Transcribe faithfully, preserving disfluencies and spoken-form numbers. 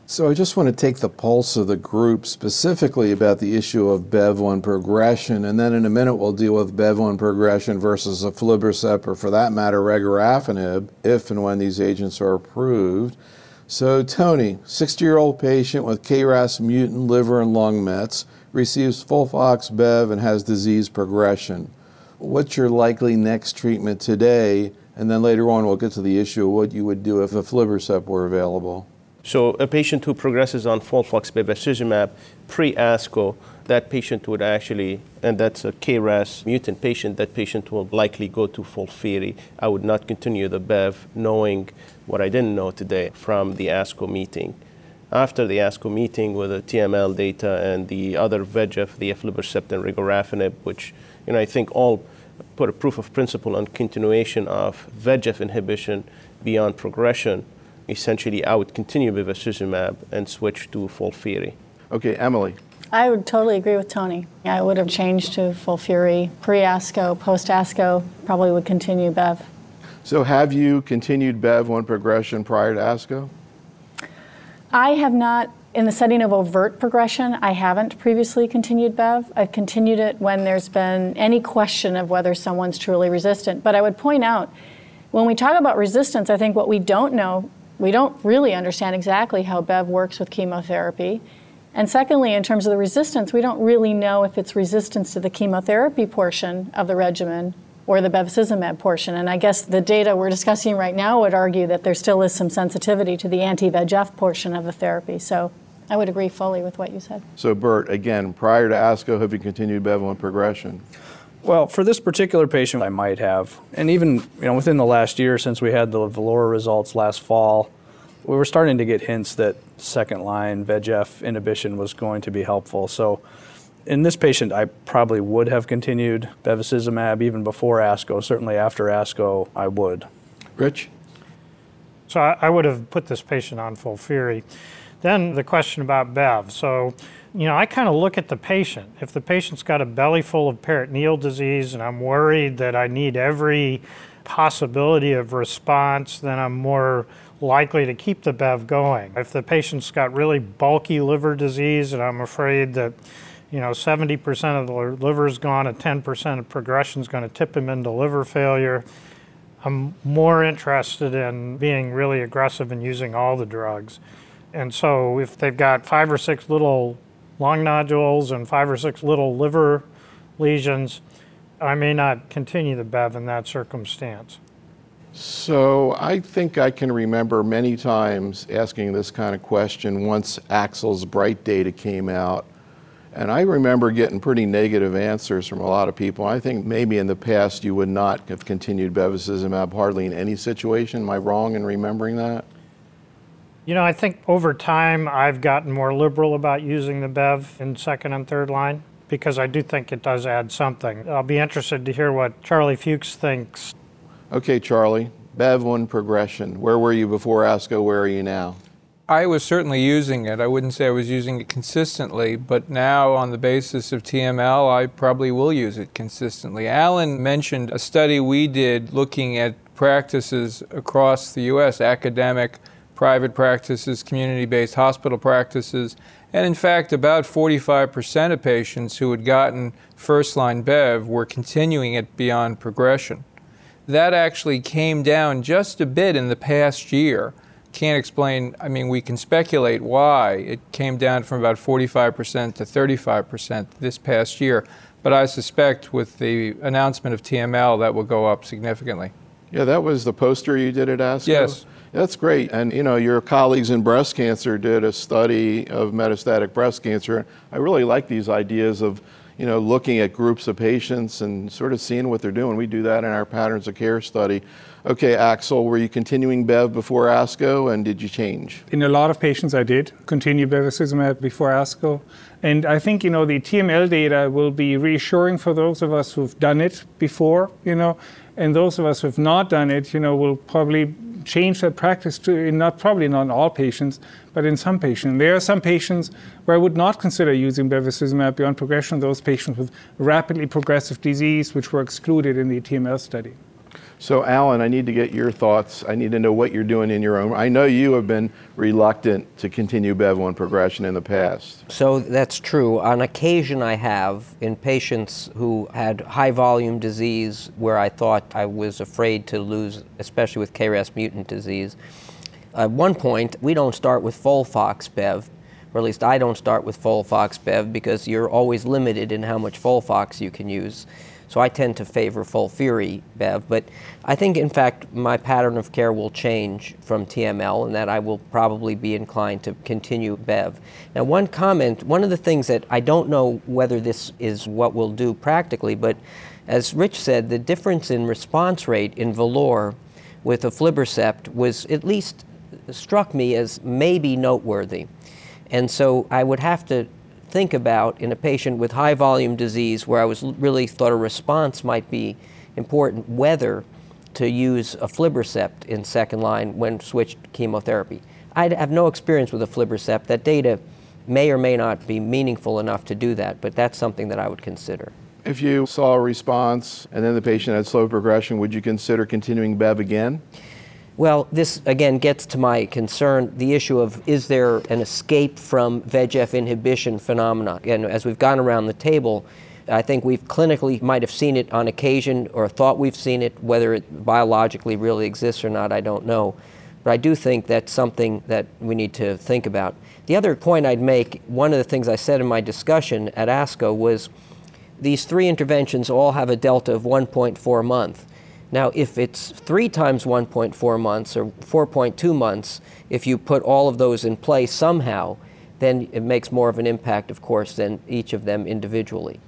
So I just want to take the pulse of the group specifically about the issue of B E V one progression, and then in a minute we'll deal with B E V one progression versus aflibercept, or for that matter, regorafenib, if and when these agents are approved. So Tony, sixty-year-old patient with K R A S mutant liver and lung mets, receives FOLFOX B E V and has disease progression. What's your likely next treatment today? And then later on we'll get to the issue of what you would do if aflibercept were available. So a patient who progresses on FOLFOX bevacizumab pre-ASCO, that patient would actually, and that's a K R A S mutant patient, that patient will likely go to FOLFIRI. I would not continue the B E V knowing what I didn't know today from the ASCO meeting. After the ASCO meeting with the T M L data and the other V E G F, the aflibercept and regorafenib, which you know I think all put a proof of principle on continuation of V E G F inhibition beyond progression, essentially I would continue bevacizumab and switch to FOLFIRI. Okay, Emily. I would totally agree with Tony. I would have changed to FOLFIRI pre-ASCO, post-ASCO, probably would continue B E V. So have you continued B E V one progression prior to ASCO? I have not, in the setting of overt progression, I haven't previously continued B E V. I've continued it when there's been any question of whether someone's truly resistant. But I would point out, when we talk about resistance, I think what we don't know, we don't really understand exactly how B E V works with chemotherapy. And secondly, in terms of the resistance, we don't really know if it's resistance to the chemotherapy portion of the regimen or the bevacizumab portion. And I guess the data we're discussing right now would argue that there still is some sensitivity to the anti-V E G F portion of the therapy. So I would agree fully with what you said. So Bert, again, prior to ASCO, have you continued B E V one progression? Well, for this particular patient, I might have. And even you know, within the last year, since we had the VALORA results last fall, we were starting to get hints that second-line V E G F inhibition was going to be helpful. So in this patient, I probably would have continued bevacizumab even before ASCO. Certainly after ASCO, I would. Rich? So I, I would have put this patient on FOLFIRI. Then the question about B E V. So, you know, I kind of look at the patient. If the patient's got a belly full of peritoneal disease and I'm worried that I need every possibility of response, then I'm more likely to keep the B E V going. If the patient's got really bulky liver disease and I'm afraid that, you know, seventy percent of the liver's gone and ten percent of progression is going to tip him into liver failure, I'm more interested in being really aggressive and using all the drugs. And so if they've got five or six little lung nodules and five or six little liver lesions, I may not continue the B E V in that circumstance. So I think I can remember many times asking this kind of question once Axel's BRIGHT data came out. And I remember getting pretty negative answers from a lot of people. I think maybe in the past you would not have continued bevacizumab hardly in any situation. Am I wrong in remembering that? You know, I think over time I've gotten more liberal about using the B E V in second and third line because I do think it does add something. I'll be interested to hear what Charlie Fuchs thinks. Okay, Charlie, B E V one progression. Where were you before ASCO? Where are you now? I was certainly using it. I wouldn't say I was using it consistently, but now on the basis of T M L, I probably will use it consistently. Alan mentioned a study we did looking at practices across the U S, academic, private practices, community-based hospital practices, and in fact, about forty-five percent of patients who had gotten first-line B E V were continuing it beyond progression. That actually came down just a bit in the past year. Can't explain, I mean, we can speculate why. It came down from about forty-five percent to thirty-five percent this past year, but I suspect with the announcement of T M L that will go up significantly. Yeah, that was the poster you did at ASCO? Yes. That's great. And you know, your colleagues in breast cancer did a study of metastatic breast cancer. I really like these ideas of, you know, looking at groups of patients and sort of seeing what they're doing. We do that in our patterns of care study. Okay, Axel, were you continuing B E V before ASCO, and did you change? In a lot of patients, I did continue bevacizumab before ASCO. And I think, you know, the T M L data will be reassuring for those of us who've done it before, you know, and those of us who've not done it, you know, will probably change that practice to, not probably not in all patients, but in some patients. There are some patients where I would not consider using bevacizumab beyond progression, those patients with rapidly progressive disease, which were excluded in the T M L study. So, Alan, I need to get your thoughts. I need to know what you're doing in your own. I know you have been reluctant to continue B E V one progression in the past. So that's true. On occasion, I have in patients who had high volume disease where I thought I was afraid to lose, especially with K R A S mutant disease. At one point, we don't start with FOLFOX B E V, or at least I don't start with FOLFOX B E V because you're always limited in how much FOLFOX you can use. So I tend to favor FOLFIRI B E V, but I think, in fact, my pattern of care will change from T M L and that I will probably be inclined to continue B E V. Now, one comment, one of the things that I don't know whether this is what we'll do practically, but as Rich said, the difference in response rate in Valor with aflibercept was at least struck me as maybe noteworthy. And so I would have to think about in a patient with high volume disease where I was really thought a response might be important, whether to use aflibercept in second line when switched chemotherapy. I have no experience with aflibercept. That data may or may not be meaningful enough to do that, but that's something that I would consider. If you saw a response and then the patient had slow progression, would you consider continuing B E V again? Well, this again gets to my concern, the issue of is there an escape from V E G F inhibition phenomena? And as we've gone around the table, I think we've clinically might have seen it on occasion or thought we've seen it. Whether it biologically really exists or not, I don't know. But I do think that's something that we need to think about. The other point I'd make, one of the things I said in my discussion at ASCO was these three interventions all have a delta of one point four months. Now, if it's three times one point four months or four point two months, if you put all of those in place somehow, then it makes more of an impact, of course, than each of them individually.